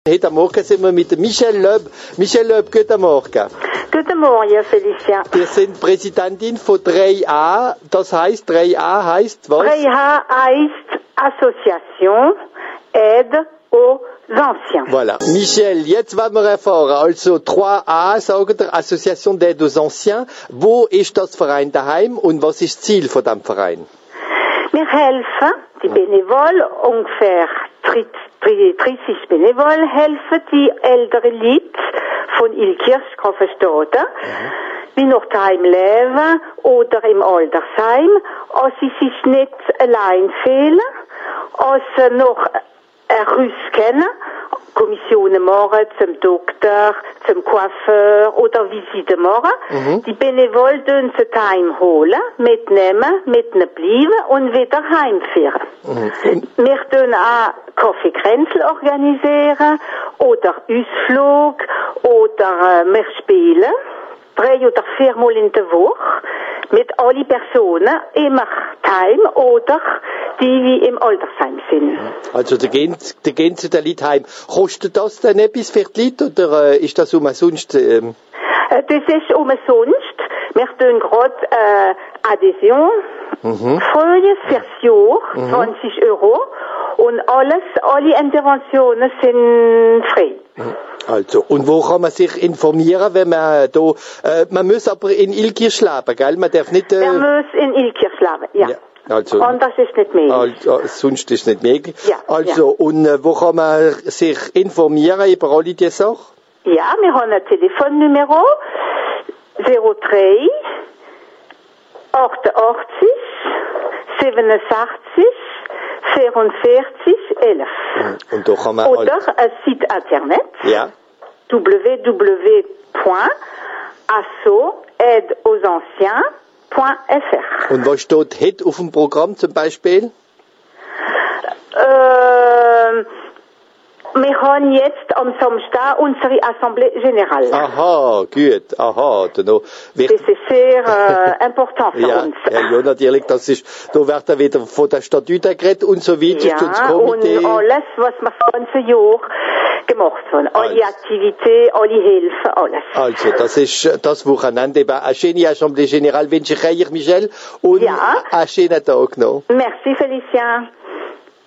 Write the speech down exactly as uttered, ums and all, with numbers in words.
Heute Morgen sind wir mit Michelle Loeb. Michelle Loeb, guten Morgen. Guten Morgen, Felicia. Wir sind Präsidentin von drei A. Das heißt, drei A heißt was? drei A heißt Association Aide aux Anciens. Voilà. Michelle, jetzt wollen wir erfahren. Also drei A, sagen der Association d'Aide aux Anciens. Wo ist das Verein daheim und was ist das Ziel von dem Verein? Wir helfen, die Bénévoles, ungefähr dreißig Bénévoles, helfen die älteren Leute von Ilkirch, Grafenstaden, mhm. die noch daheim leben oder im Altersheim, als sie sich nicht allein fühlen, als sie noch ein Rüst kennen, Kommissionen machen zum Doktor, zum Coiffeur oder Visiten machen. Mhm. Die Bénévoles dürfen sie daheim holen, mitnehmen, mitnehmen bleiben und wieder heimführen. Mhm. Wir dürfen auch Kaffeekränzel organisieren oder Ausflug oder äh, wir spielen drei oder viermal in der Woche mit allen Personen, immer daheim oder die wie im Altersheim sind. Also da gehen, da gehen Sie den Leuten heim. Kostet das denn etwas für die Leute oder äh, ist das umsonst? Ähm? Das ist umsonst. Wir tun gerade äh, Adhäsion, mhm. Folie fürs Jahr, mhm. zwanzig Euro und alles, alle Interventionen sind frei. Mhm. Also, und wo kann man sich informieren, wenn man da, äh, man muss aber in Ilkirch leben, gell? Man darf nicht, äh, Man muss in Ilkirch leben, ja. ja. Also, und das ist nicht möglich. Also, sonst ist es nicht möglich. Ja, also, ja. und äh, wo kann man sich informieren über alle diese Sachen? Ja, wir haben ein Telefonnummer null drei achtundachtzig siebenundsechzig vierundvierzig elf. Und da kann man Oder ein Site Internet. Ja. w w w Punkt asso aide aux anciens Punkt f r. Und was steht heute auf dem Programm zum Beispiel? Ähm, wir haben jetzt am Samstag unsere Assemblée Générale. Aha, gut, aha. Da noch wird das ist sehr äh, important für ja, uns. Ja, ja, natürlich, das ist, da wird dann wieder von der Statuten geredet und so weiter. Ja, und das Komitee. Und alles, was wir das ganze Jahr gemacht haben. Alle also. Aktivitäten, alle Hilfen, alles. Also, das ist das Wochenende eben eine schöne Assemblée Générale. Wünsche ich euch, Michelle, und ja. einen schönen Tag noch. Merci, Felicia.